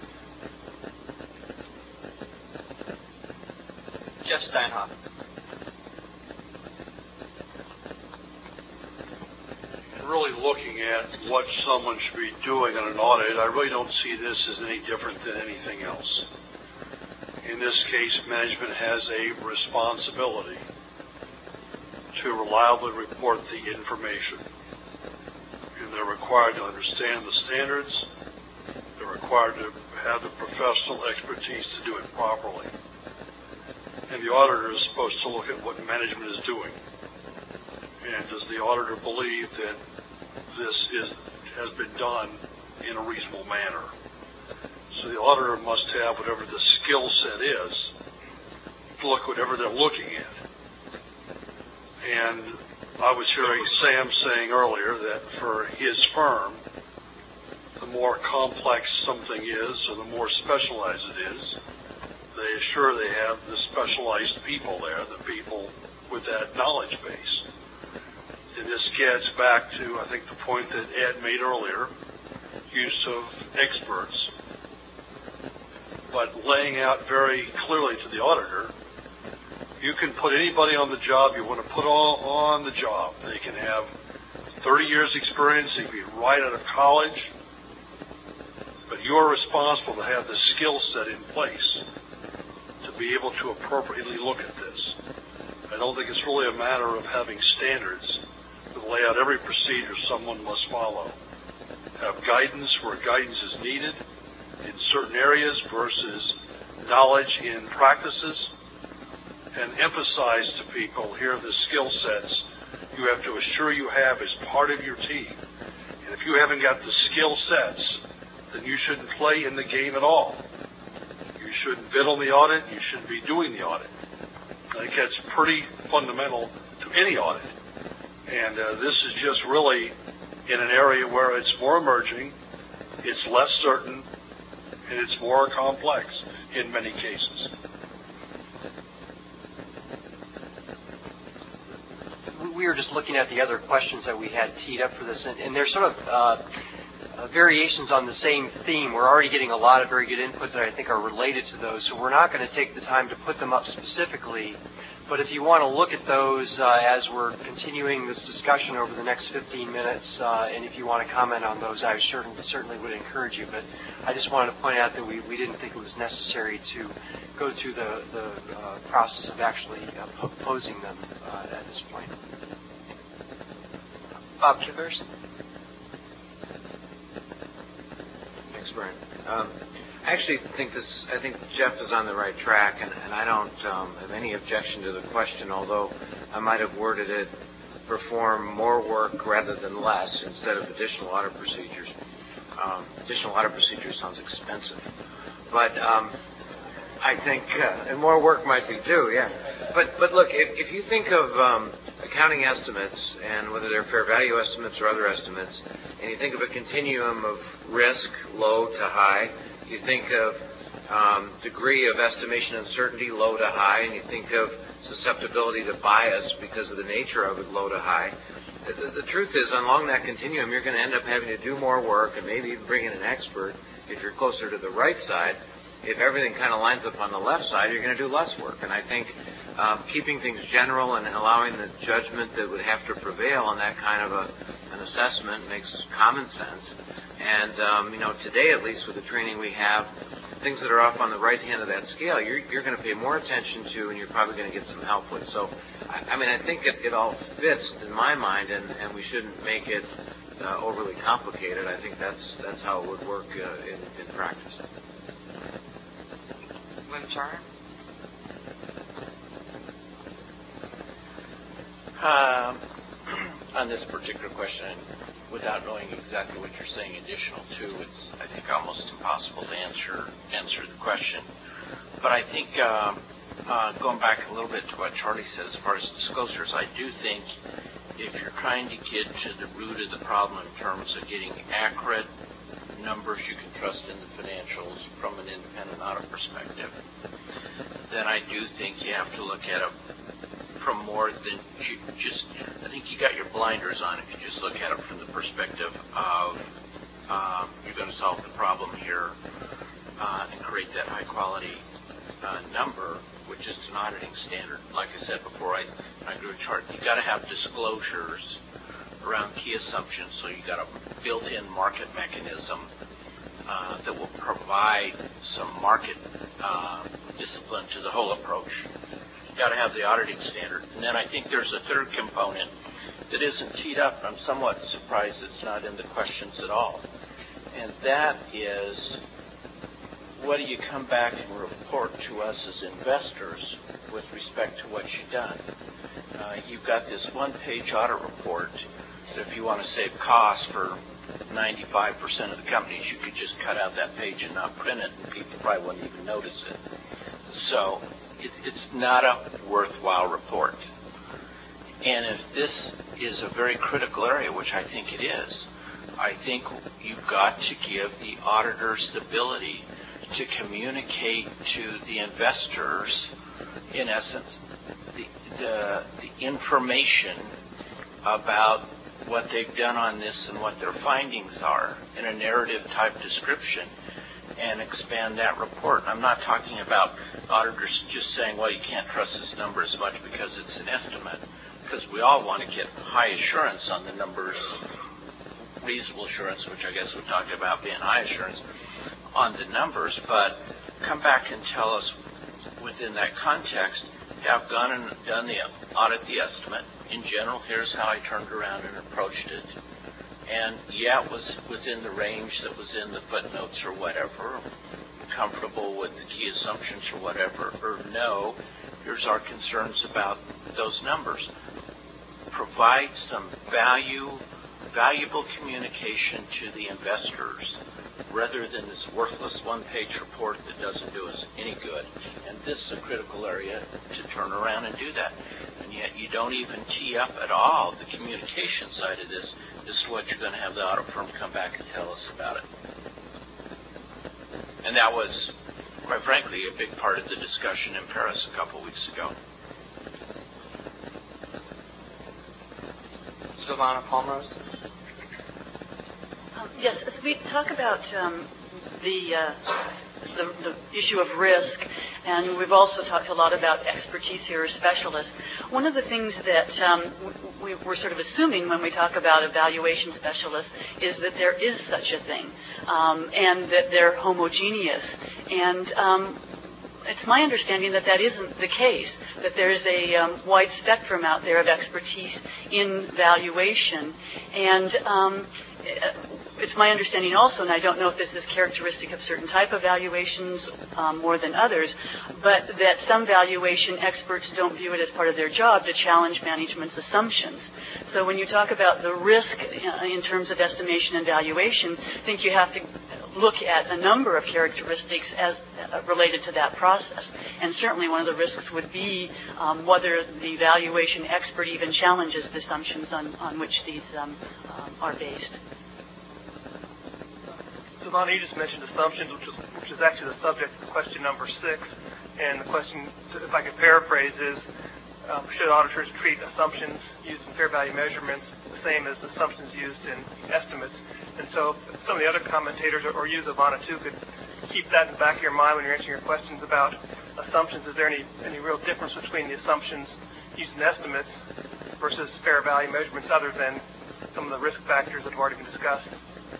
Jeff Steinhoff. Really looking at what someone should be doing on an audit, I really don't see this as any different than anything else. In this case, management has a responsibility to reliably report the information. And they're required to understand the standards. They're required to have the professional expertise to do it properly. And the auditor is supposed to look at what management is doing. And does the auditor believe that this has been done in a reasonable manner? So the auditor must have whatever the skill set is to look whatever they're looking at. And I was hearing Sam saying earlier that for his firm, the more complex something is, or the more specialized it is, they assure they have the specialized people there, the people with that knowledge base. And this gets back to, I think, the point that Ed made earlier, use of experts. But laying out very clearly to the auditor, you can put anybody on the job you want to put on the job. They can have 30 years experience, they can be right out of college, but you're responsible to have the skill set in place to be able to appropriately look at this. I don't think it's really a matter of having standards that lay out every procedure someone must follow. Have guidance where guidance is needed in certain areas versus knowledge in practices, and emphasize to people, here are the skill sets you have to assure you have as part of your team. And if you haven't got the skill sets, then you shouldn't play in the game at all. You shouldn't bid on the audit. You shouldn't be doing the audit. I think that's pretty fundamental to any audit. And this is just really in an area where it's more emerging, it's less certain, and it's more complex in many cases. We were just looking at the other questions that we had teed up for this, and there's sort of variations on the same theme. We're already getting a lot of very good input that I think are related to those, so we're not going to take the time to put them up specifically. But if you want to look at those as we're continuing this discussion over the next 15 minutes, and if you want to comment on those, I certainly would encourage you. But I just wanted to point out that we didn't think it was necessary to go through the process of actually posing them at this point. Bob Chivers. Thanks, Brian. I actually think Jeff is on the right track, and I don't have any objection to the question, although I might have worded it, perform more work rather than less instead of additional audit procedures. Additional audit procedures sounds expensive, but I think, and more work might be too, yeah. But look, if you think of accounting estimates, and whether they're fair value estimates or other estimates, and you think of a continuum of risk, low to high, you think of degree of estimation uncertainty, low to high, and you think of susceptibility to bias because of the nature of it, low to high. The truth is, along that continuum, you're going to end up having to do more work and maybe even bring in an expert if you're closer to the right side. If everything kind of lines up on the left side, you're going to do less work. And I think keeping things general and allowing the judgment that would have to prevail on that kind of an assessment makes common sense. And, today, at least with the training we have, things that are off on the right hand of that scale, you're going to pay more attention to, and you're probably going to get some help with. So, I think it all fits in my mind, and we shouldn't make it overly complicated. I think that's how it would work in practice. Lynn Turner. On this particular question, without knowing exactly what you're saying additional to, it's, I think, almost impossible to answer the question. But I think going back a little bit to what Charlie said as far as disclosures, I do think if you're trying to get to the root of the problem in terms of getting accurate numbers you can trust in the financials from an independent audit perspective, then I do think you have to look at it from more than just, I think you got your blinders on if you just look at it from the perspective of you're going to solve the problem here and create that high quality number, which is an auditing standard. Like I said before, I agree with Charlie. You got to have disclosures around key assumptions, so you got a built-in market mechanism that will provide some market discipline to the whole approach. You got to have the auditing standard. And then I think there's a third component that isn't teed up. I'm somewhat surprised it's not in the questions at all. And that is, what do you come back and report to us as investors with respect to what you've done? You've got this one-page audit report that if you want to save costs for 95% of the companies, you could just cut out that page and not print it, and people probably wouldn't even notice it. So it's not a worthwhile report. And if this is a very critical area, which I think it is, I think you've got to give the auditors the ability to communicate to the investors, in essence, the information about what they've done on this and what their findings are in a narrative type description and expand that report. I'm not talking about auditors just saying, well, you can't trust this number as much because it's an estimate, because we all want to get high assurance on the numbers, reasonable assurance, which I guess we're talking about being high assurance on the numbers, but come back and tell us within that context, I've gone and done the audit, the estimate. In general, here's how I turned around and approached it. And yeah, it was within the range that was in the footnotes or whatever, comfortable with the key assumptions or whatever, or no, here's our concerns about those numbers. Provide some valuable communication to the investors rather than this worthless one-page report that doesn't do us any good. And this is a critical area to turn around and do that. And yet you don't even tee up at all the communication side of this. This is what you're going to have the audit firm come back and tell us about it. And that was, quite frankly, a big part of the discussion in Paris a couple weeks ago. Silvana Palmrose. Yes, as we talk about the issue of risk, and we've also talked a lot about expertise here or specialists. One of the things that we're sort of assuming when we talk about evaluation specialists is that there is such a thing, and that they're homogeneous. And it's my understanding that that isn't the case, that there's a wide spectrum out there of expertise in valuation. And it's my understanding also, and I don't know if this is characteristic of certain type of valuations more than others, but that some valuation experts don't view it as part of their job to challenge management's assumptions. So when you talk about the risk in terms of estimation and valuation, I think you have to look at a number of characteristics as related to that process. And certainly one of the risks would be whether the valuation expert even challenges the assumptions on which these are based. Silvana, you just mentioned assumptions, which is actually the subject of question number 6. And the question, if I could paraphrase, is should auditors treat assumptions used in fair value measurements the same as assumptions used in estimates? And so some of the other commentators, or you, Silvana, too, could keep that in the back of your mind when you're answering your questions about assumptions. Is there any real difference between the assumptions used in estimates versus fair value measurements other than some of the risk factors that have already been discussed?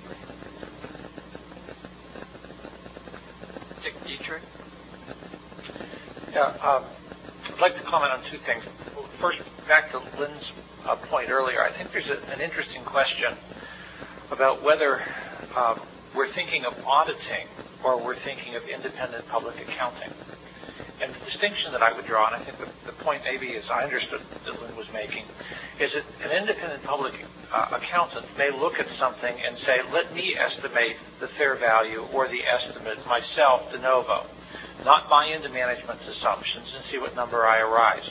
Dick Dietrich. Yeah, I'd like to comment on two things. First, back to Lynn's point earlier, I think there's an interesting question about whether we're thinking of auditing or we're thinking of independent public accounting. And the distinction that I would draw, and I think the point maybe as I understood that Lynn was making, is that an independent public accountant may look at something and say, let me estimate the fair value or the estimate myself de novo, not buy into management's assumptions and see what number I arrive.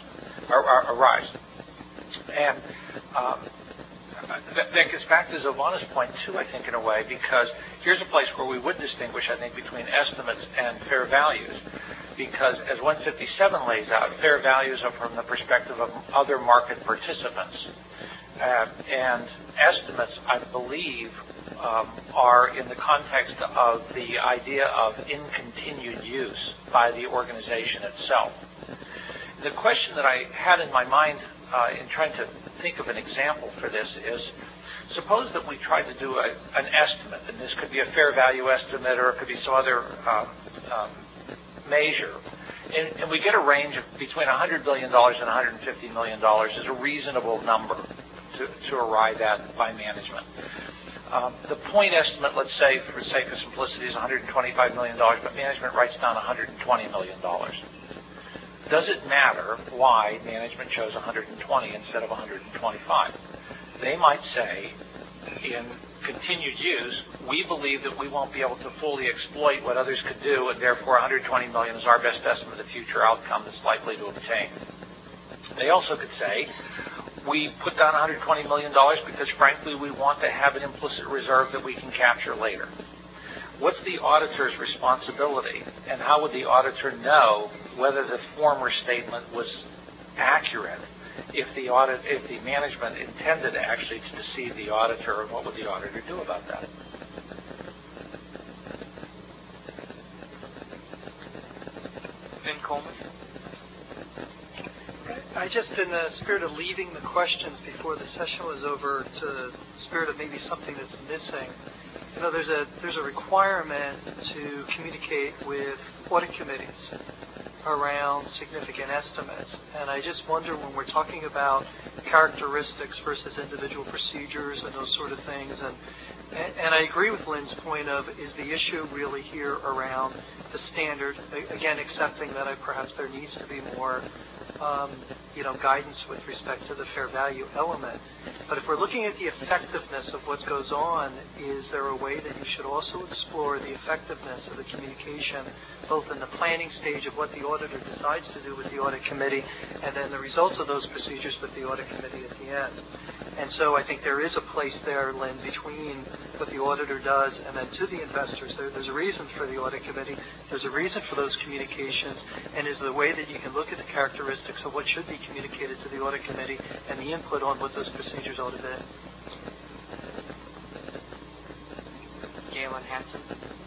And that gets back to Silvana's point, too, I think, in a way, because here's a place where we would distinguish, I think, between estimates and fair values. Because as 157 lays out, fair values are from the perspective of other market participants. And estimates, I believe, are in the context of the idea of in continued use by the organization itself. The question that I had in my mind in trying to think of an example for this is, suppose that we tried to do an estimate, and this could be a fair value estimate or it could be some other measure, and we get a range of between $100 billion and $150 million is a reasonable number to arrive at by management. The point estimate, let's say, for sake of simplicity, is $125 million, but management writes down $120 million. Does it matter why management chose 120 instead of 125? They might say, in continued use, we believe that we won't be able to fully exploit what others could do, and therefore 120 million is our best estimate of the future outcome that's likely to obtain. They also could say, we put down $120 million because, frankly, we want to have an implicit reserve that we can capture later. What's the auditor's responsibility, and how would the auditor know whether the former statement was accurate if the management intended actually to deceive the auditor, and what would the auditor do about that? Vin Coleman. I just, in the spirit of leaving the questions before the session was over, to the spirit of maybe something that's missing. You know, there's a requirement to communicate with audit committees. around significant estimates. And I just wonder, when we're talking about characteristics versus individual procedures and those sort of things, and I agree with Lynn's point of, is the issue really here around the standard, again, accepting that perhaps there needs to be more guidance with respect to the fair value element. But if we're looking at the effectiveness of what goes on, is there a way that you should also explore the effectiveness of the communication, both in the planning stage of what the auditor decides to do with the audit committee, and then the results of those procedures with the audit committee at the end? And so I think there is a place there, Lynn, between what the auditor does and then to the investors. There's a reason for the audit committee. There's a reason for those communications, and is the way that you can look at the characteristics of what should be communicated to the audit committee and the input on what those procedures ought to be. Galen Hansen.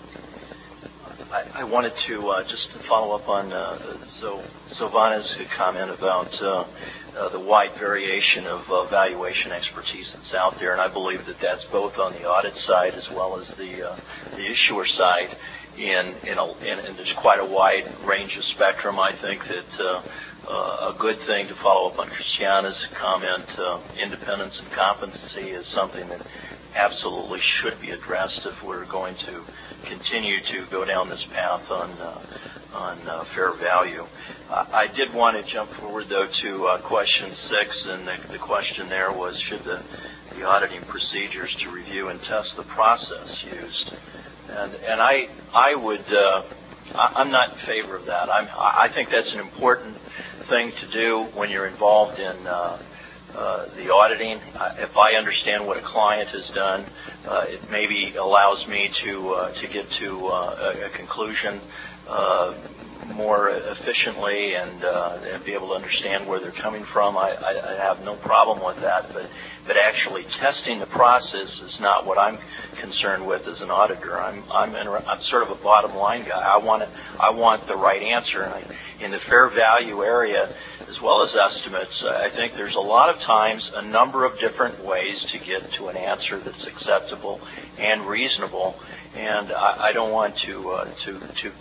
I wanted to just follow up on Silvana's comment about the wide variation of valuation expertise that's out there, and I believe that that's both on the audit side as well as the issuer side. And there's quite a wide range of spectrum. I think that a good thing, to follow up on Christiana's comment, independence and competency is something that absolutely should be addressed if we're going to continue to go down this path on fair value. I did want to jump forward, though, to question 6, and the question there was, should the auditing procedures to review and test the process used? And I would, I'm not in favor of that. I think that's an important thing to do when you're involved in the auditing. If I understand what a client has done, it maybe allows me to get to a conclusion more efficiently and be able to understand where they're coming from. I have no problem with that, but actually testing the process is not what I'm concerned with as an auditor. I'm sort of a bottom line guy. I want the right answer. And in the fair value area, as well as estimates, I think there's a lot of times a number of different ways to get to an answer that's acceptable and reasonable. And I don't want to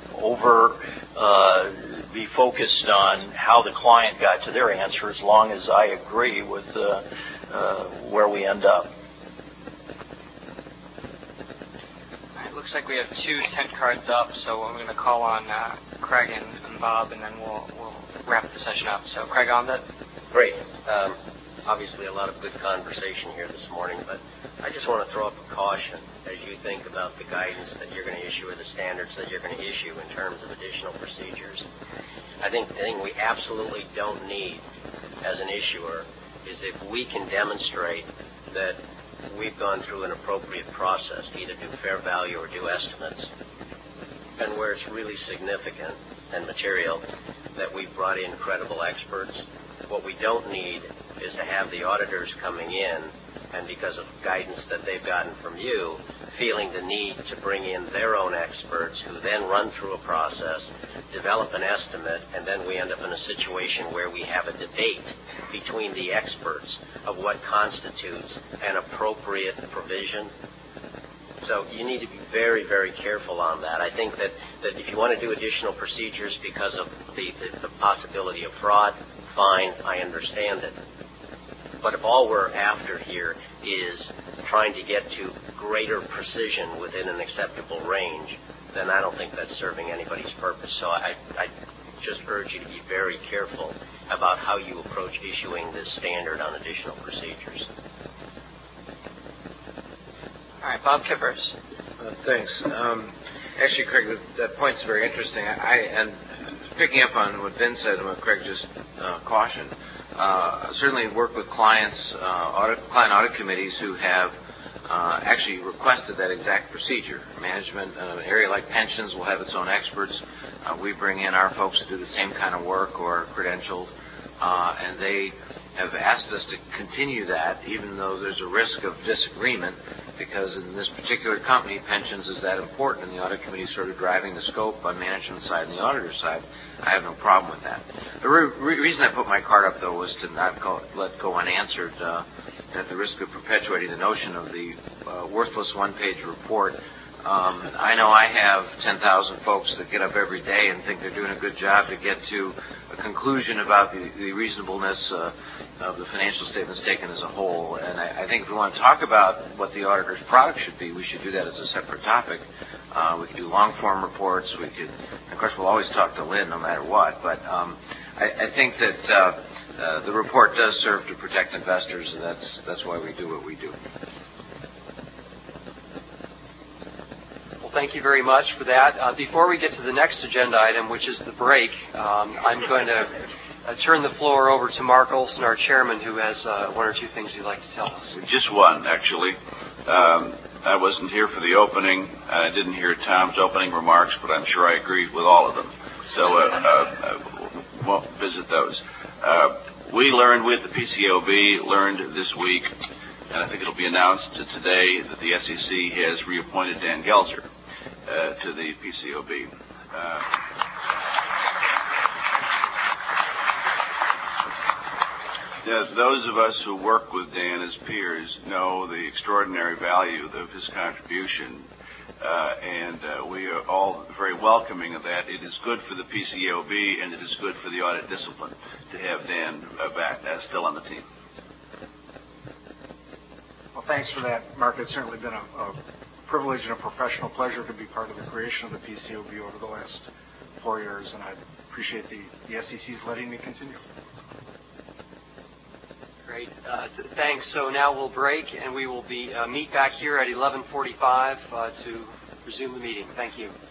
be focused on how the client got to their answer, as long as I agree with where we end up. It looks like we have 2 tent cards up, so I'm going to call on Craig and Bob, and then we'll wrap the session up. So, Craig Omdet. Great. Obviously, a lot of good conversation here this morning, but I just want to throw up a caution as you think about the guidance that you're going to issue or the standards that you're going to issue in terms of additional procedures. I think the thing we absolutely don't need as an issuer is if we can demonstrate that we've gone through an appropriate process to either do fair value or do estimates, and where it's really significant and material that we've brought in credible experts. What we don't need is to have the auditors coming in, and because of guidance that they've gotten from you, feeling the need to bring in their own experts who then run through a process, develop an estimate, and then we end up in a situation where we have a debate between the experts of what constitutes an appropriate provision. So you need to be very, very careful on that. I think that if you want to do additional procedures because of the possibility of fraud, fine, I understand it. But if all we're after here is trying to get to greater precision within an acceptable range, then I don't think that's serving anybody's purpose. So I just urge you to be very careful about how you approach issuing this standard on additional procedures. All right, Bob Kippers. Thanks. Actually, Craig, that point's very interesting. And picking up on what Vin said and what Craig just cautioned, certainly work with client audit committees who have actually requested that exact procedure. Management in an area like pensions will have its own experts. We bring in our folks to do the same kind of work or credentialed, and they have asked us to continue that, even though there's a risk of disagreement, because in this particular company, pensions is that important, and the audit committee is sort of driving the scope on management side and the auditor side. I have no problem with that. The reason I put my card up, though, was to not let go unanswered, at the risk of perpetuating the notion of the worthless one-page report I know I have 10,000 folks that get up every day and think they're doing a good job to get to a conclusion about the reasonableness of the financial statements taken as a whole. And I think if we want to talk about what the auditor's product should be, we should do that as a separate topic. We could do long-form reports. We could, of course, we'll always talk to Lynn no matter what. But I think that the report does serve to protect investors, and that's why we do what we do. Well, thank you very much for that. Before we get to the next agenda item, which is the break, I'm going to turn the floor over to Mark Olson, our chairman, who has one or two things he'd like to tell us. Just one, actually. I wasn't here for the opening. I didn't hear Tom's opening remarks, but I'm sure I agree with all of them. So won't visit those. We learned with the PCAOB, learned this week, and I think it'll be announced today, that the SEC has reappointed Dan Gelzer to the PCAOB. Those of us who work with Dan as peers know the extraordinary value of his contribution, and we are all very welcoming of that. It is good for the PCAOB, and it is good for the audit discipline to have Dan back still on the team. Well, thanks for that, Mark. It's certainly been a privilege and a professional pleasure to be part of the creation of the PCAOB over the last 4 years, and I appreciate the SEC's letting me continue. Great. Thanks. So now we'll break, and we will meet back here at 11:45 to resume the meeting. Thank you.